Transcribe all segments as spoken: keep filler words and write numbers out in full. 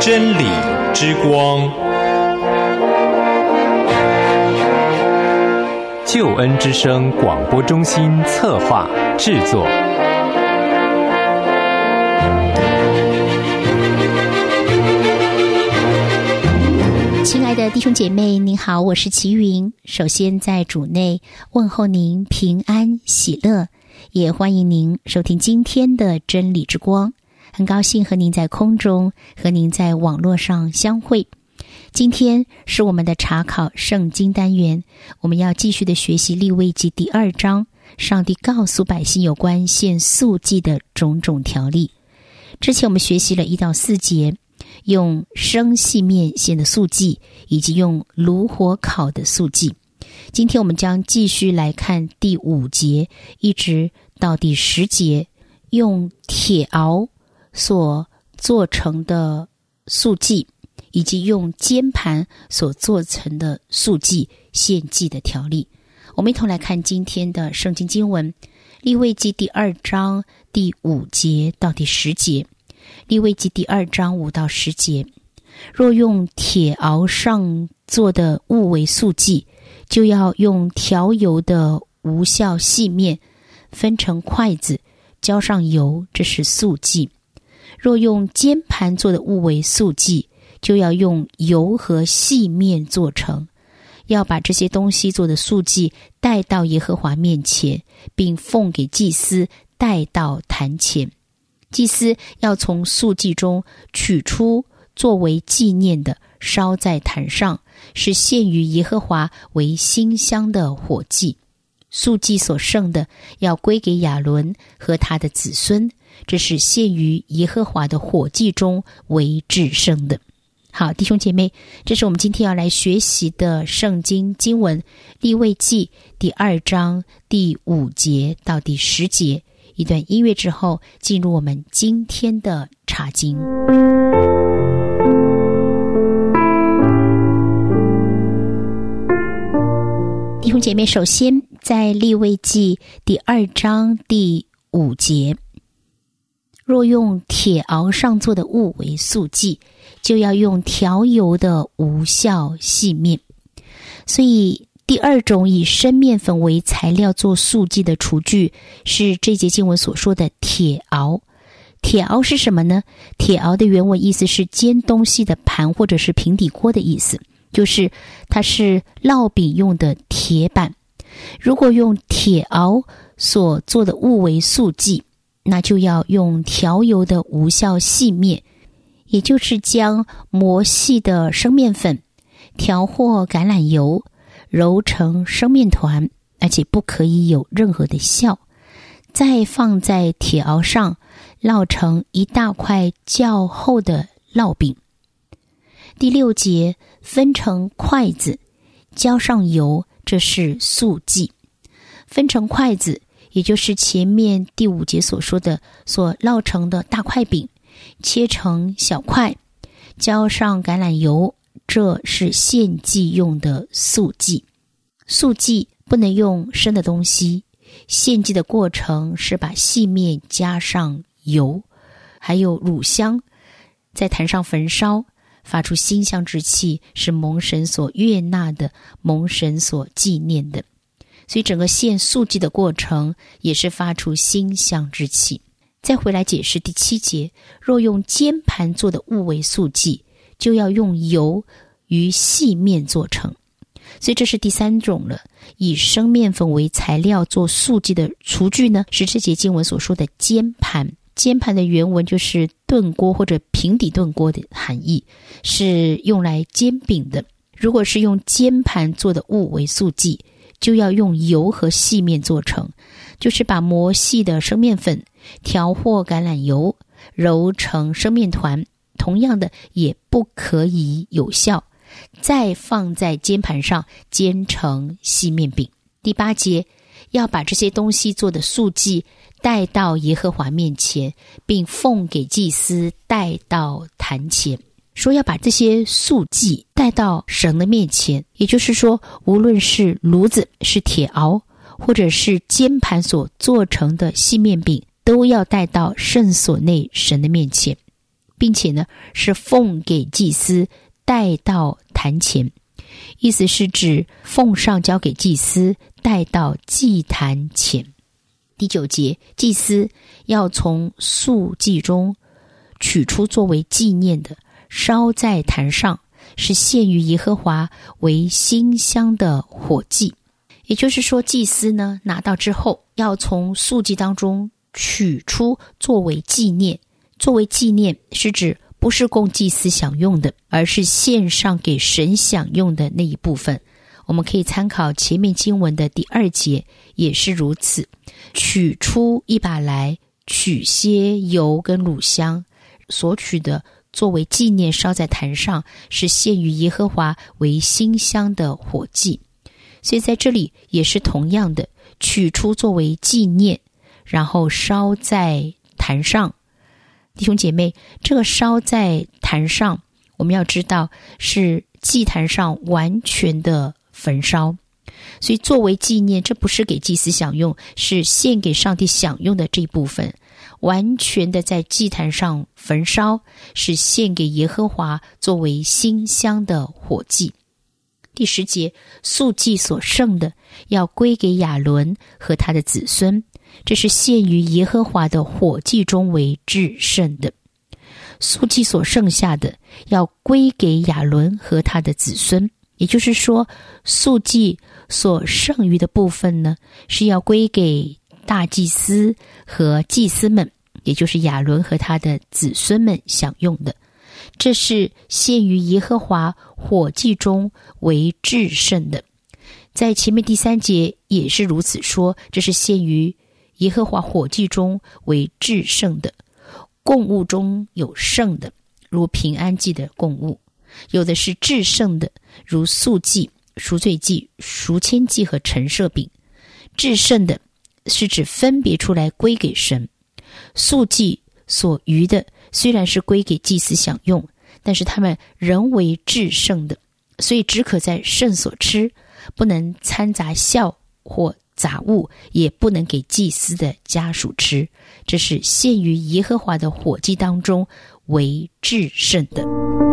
真理之光，救恩之声广播中心策划制作。 亲爱的弟兄姐妹，您好，我是齐云。首先在主内问候您平安喜乐，也欢迎您收听今天的真理之光。很高兴和您在空中，和您在网络上相会。今天是我们的查考圣经单元，我们要继续的学习利未记第二章，上帝告诉百姓有关献素祭的种种条例。之前我们学习了一到四节，用生细面献的素祭，以及用炉火烤的素祭。今天我们将继续来看第五节一直到第十节，用铁熬所做成的素祭，以及用煎盘所做成的素祭献祭的条例。我们一同来看今天的圣经经文，利未记第二章第五节到第十节。利未记第二章五到十节，若用铁熬上做的物为素祭，就要用调油的无酵细面分成筷子，浇上油，这是素祭。若用煎盘做的物为素祭，就要用油和细面做成，要把这些东西做的素祭带到耶和华面前，并奉给祭司带到坛前。祭司要从素祭中取出作为纪念的，烧在坛上，是献于耶和华为馨香的火祭。素祭所剩的要归给亚伦和他的子孙，这是献于耶和华的火祭中为至圣的。好，弟兄姐妹，这是我们今天要来学习的圣经经文，利未记第二章第五节到第十节。一段音乐之后，进入我们今天的查经。弟兄姐妹，首先在利未记第二章第五节，若用铁熬上做的物为素祭，就要用调油的无酵细面。所以第二种以生面粉为材料做素祭的厨具，是这节经文所说的铁熬。铁熬是什么呢？铁熬的原文意思是煎东西的盘或者是平底锅的意思，就是它是烙饼用的铁板。如果用铁熬所做的物为素祭，那就要用调油的无酵细面，也就是将磨细的生面粉调和橄榄油，揉成生面团，而且不可以有任何的酵，再放在铁熬上，烙成一大块较厚的烙饼。第六节，分成筷子，浇上油，这是素祭。分成筷子，也就是前面第五节所说的所烙成的大块饼，切成小块，浇上橄榄油，这是献祭用的素祭。素祭不能用生的东西，献祭的过程是把细面加上油，还有乳香，在坛上焚烧，发出馨香之气，是蒙神所悦纳的，蒙神所纪念的。所以整个献素祭的过程也是发出馨香之气。再回来解释第七节，若用煎盘做的物为素祭，就要用油与细面做成。所以这是第三种了，以生面粉为材料做素祭的厨具呢，是这节经文所说的煎盘。煎盘的原文就是炖锅或者平底炖锅的含义，是用来煎饼的。如果是用煎盘做的物为素祭，就要用油和细面做成，就是把磨细的生面粉调和橄榄油，揉成生面团，同样的也不可以有酵，再放在煎盘上煎成细面饼。第八节，要把这些东西做的素祭带到耶和华面前，并奉给祭司带到坛前。说要把这些素祭带到神的面前，也就是说，无论是炉子是铁熬，或者是煎盘所做成的细面饼，都要带到圣所内神的面前， 并且呢是奉给祭司带到坛前，意思是指奉上交给祭司带到祭坛前。第九节，祭司要从素祭中取出作为纪念的，烧在坛上，是献于耶和华为馨香的火祭。也就是说，祭司呢拿到之后，要从素祭当中取出作为纪念。作为纪念是指不是供祭司享用的，而是献上给神享用的那一部分。我们可以参考前面经文的第二节，也是如此。取出一把来，取些油跟乳香，所取的作为纪念烧在坛上，是献于耶和华为馨香的火祭。所以在这里也是同样的，取出作为纪念，然后烧在坛上。弟兄姐妹，这个烧在坛上，我们要知道是祭坛上完全的焚烧，所以作为纪念，这不是给祭司享用，是献给上帝享用的这一部分，完全的在祭坛上焚烧，是献给耶和华作为馨香的火祭。第十节，素祭所剩的要归给亚伦和他的子孙，这是献于耶和华的火祭中为至圣的。素祭所剩下的要归给亚伦和他的子孙，也就是说，素祭所剩余的部分呢，是要归给大祭司和祭司们，也就是亚伦和他的子孙们享用的。这是献于耶和华火祭中为至圣的。在前面第三节也是如此说，这是献于耶和华火祭中为至圣的。供物中有圣的，如平安祭的供物；有的是至圣的，如素祭、赎罪祭、赎愆祭和陈设饼。至圣的是指分别出来归给神，素祭所余的虽然是归给祭司享用，但是他们仍为至圣的，所以只可在圣所吃，不能掺杂酵或杂物，也不能给祭司的家属吃。这是献于耶和华的火祭当中为至圣的。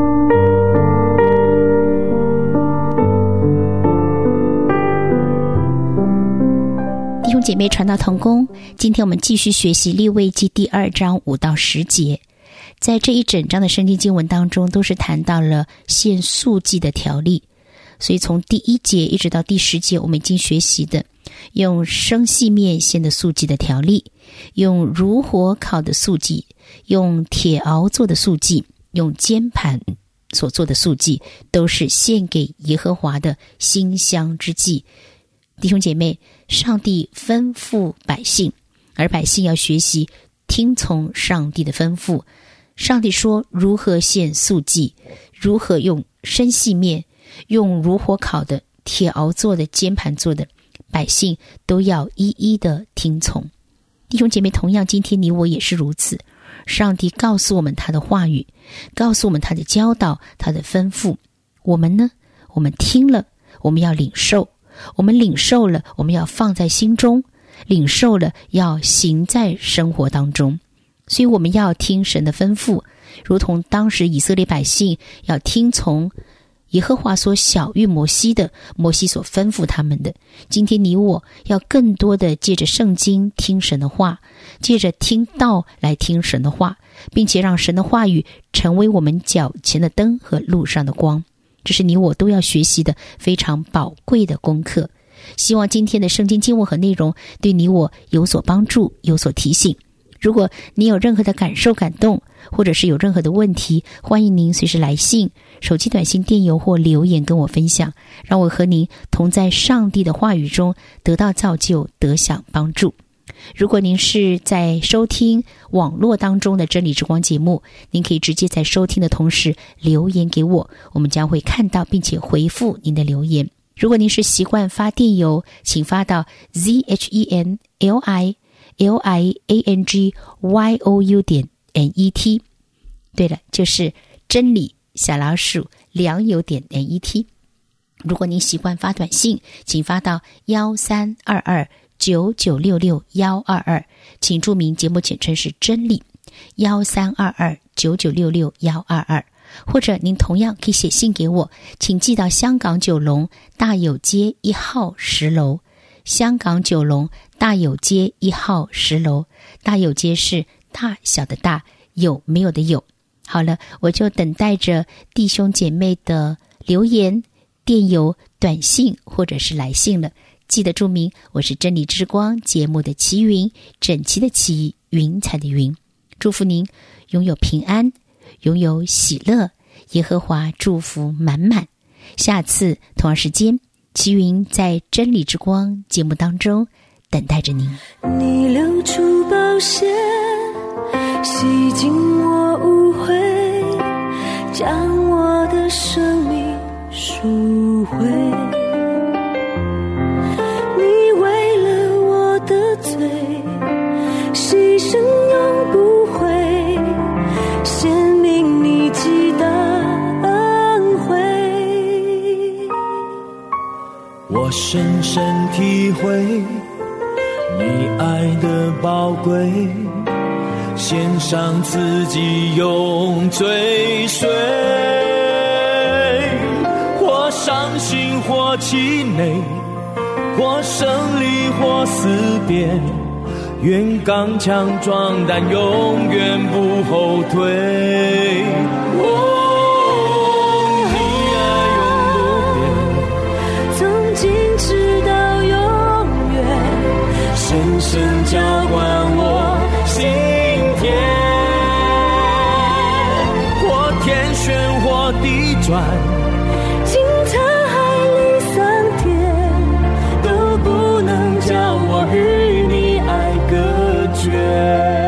弟兄姐妹，传道同工，今天我们继续学习利未记第二章五到十节。在这一整章的圣经经文当中，都是谈到了献素祭的条例。所以从第一节一直到第十节，我们已经学习的用生细面献的素祭的条例，用如火烤的素祭，用铁熬做的素祭，用煎盘所做的素祭，都是献给耶和华的馨香之祭。弟兄姐妹，上帝吩咐百姓，而百姓要学习听从上帝的吩咐。上帝说如何献素祭，如何用生细面，用如火烤的、铁熬做的、煎盘做的，百姓都要一一的听从。弟兄姐妹，同样今天你我也是如此。上帝告诉我们他的话语，告诉我们他的教导，他的吩咐，我们呢，我们听了，我们要领受，我们领受了，我们要放在心中，领受了要行在生活当中。所以我们要听神的吩咐，如同当时以色列百姓要听从耶和华所晓谕摩西的，摩西所吩咐他们的。今天你我要更多的借着圣经听神的话，借着听道来听神的话，并且让神的话语成为我们脚前的灯和路上的光。这是你我都要学习的非常宝贵的功课。希望今天的圣经经文和内容对你我有所帮助，有所提醒。如果你有任何的感受感动，或者是有任何的问题，欢迎您随时来信、手机短信、电邮或留言跟我分享，让我和您同在上帝的话语中得到造就，得享帮助。如果您是在收听网络当中的真理之光节目，您可以直接在收听的同时留言给我，我们将会看到并且回复您的留言。如果您是习惯发电邮，请发到 z h e n l i l i a n g y o u 点 n e t。 对了，就是真理小老鼠良友点 n e t。 如果您习惯发短信，请发到一三二二九九六六一二二，请注明节目简称是真理，一三二二九九六六一二二，或者您同样可以写信给我，请寄到香港九龙大有街一号十楼，香港九龙大有街一号十楼，大有街是大小的大，有没有的有。好了，我就等待着弟兄姐妹的留言、电邮、短信或者是来信了。记得注明我是真理之光节目的齐云，整齐的齐，云彩的云。祝福您拥有平安，拥有喜乐，耶和华祝福满满。下次同样时间，齐云在真理之光节目当中等待着您。 你流出宝血，洗净我污秽，将我的生命赎回。你为了我的罪，牺牲永不悔，显明你极大恩惠。 我深深体会你爱的宝贵，献上自己永追随，或伤心或气馁，或胜利或思辨，愿刚强壮胆，永远不后退。哦，你爱永不变， 从今直到永远， 深深浇灌我心田，或天旋或地转， 经沧海里桑田， 都不能叫我与你爱隔绝。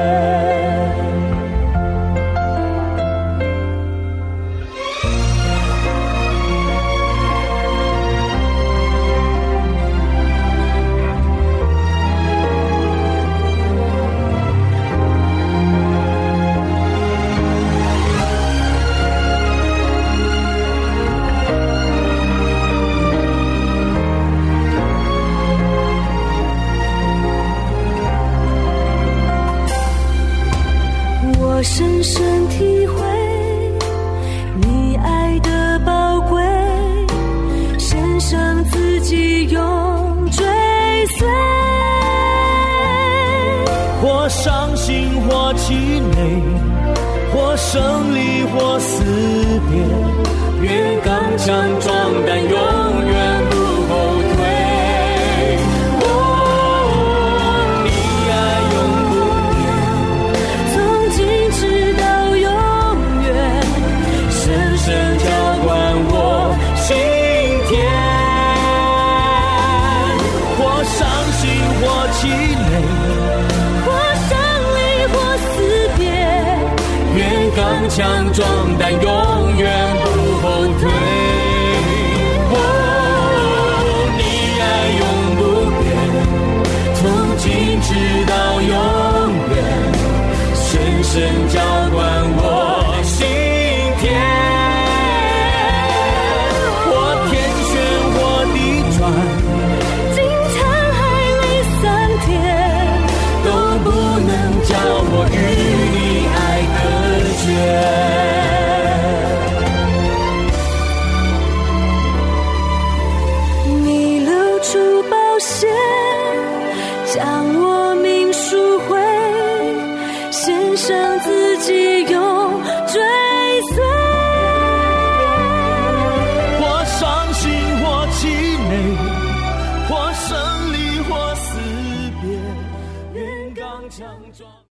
我深深体会你爱的宝贵，献上自己永追随， 或伤心或气馁，或胜利或思辨，愿刚强壮胆，永远不后退。哦，你爱永不变， 从今直到永远， 深深浇灌我心田，或伤心或气馁， 或胜利或思辨， 愿刚强壮胆，永远不后退。哦，你爱永不变，从今直到永远，深深浇灌我心田，或天旋或地转， 经沧海里桑田， 都不能叫我与你爱隔绝。 你流出宝血，将我命赎回，献上自己永追随， 或伤心或气馁，或胜利或思辨，愿刚强壮。